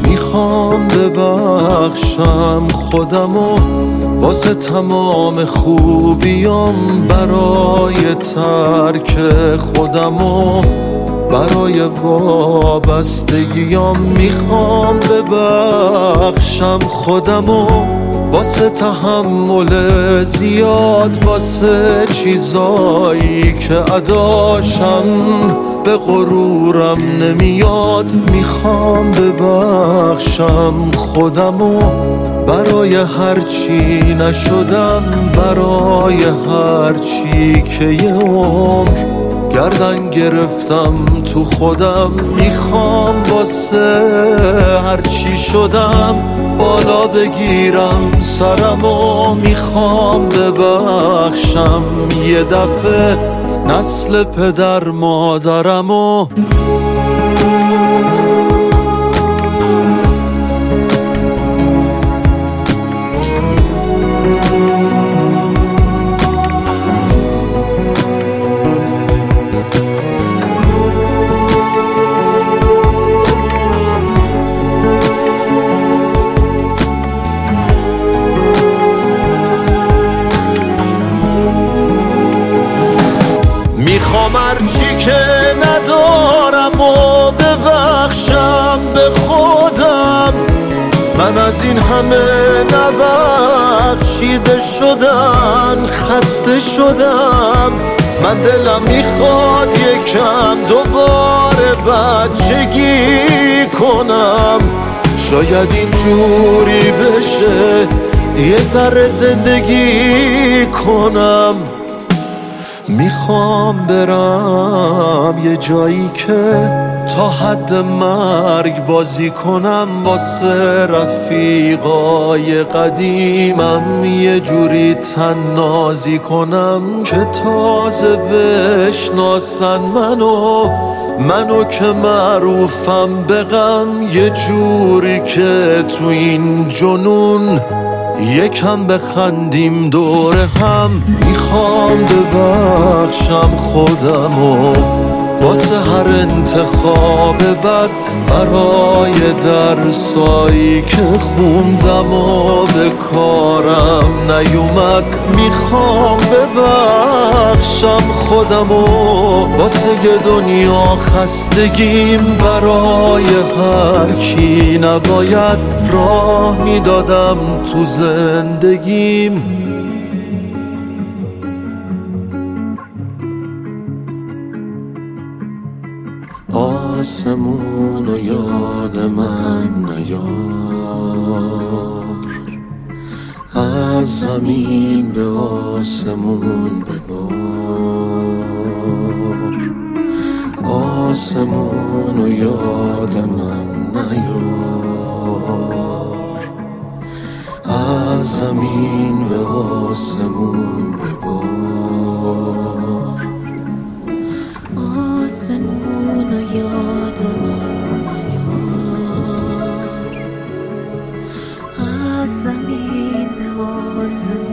میخوام ببخشم خودمو واسه تمام خوبیام، برای ترک خودمو، برای وابستگیام. میخوام ببخشم خودمو واسه تحمل زیاد، واسه چیزایی که اداشم به غرورم نمیاد. میخوام ببخشم خودمو برای هرچی نشدم، برای هرچی که یه عمر گردن گرفتم تو خودم. میخوام واسه هرچی شدم بالا بگیرم سرمو. میخوام ببخشم یه دفعه نسل پدر مادرمو. میخوام هرچی که ندارم و ببخشم به خودم. من از این همه نبخشیده شدن خسته شدم. من دلم میخواد یکم دوباره بچگی کنم. شاید اینجوری بشه یه ذره زندگی کنم. میخوام برم یه جایی که تا حد مرگ بازی کنم، واسه رفیقای قدیمم یه جوری تنازی کنم که تازه بشناسن منو که معروفم به غم. یه جوری که تو این جنون یکم بخندیم دور هم. میخوام ببخشم خودمو واسه هر انتخاب بد، برای درسایی که خوندم و به کارم نیومد. میخوام ببخشم خودمو واسه یه دنیا خستگیم، برای هر کی نباید راه میدادم تو زندگیم. آسمون و یاد من نیار، از زمین به آسمون ببار. آسمون و یاد من نیار، از زمین به آسمون ببار. آسمون و یاد من نیار، از زمین به آسمون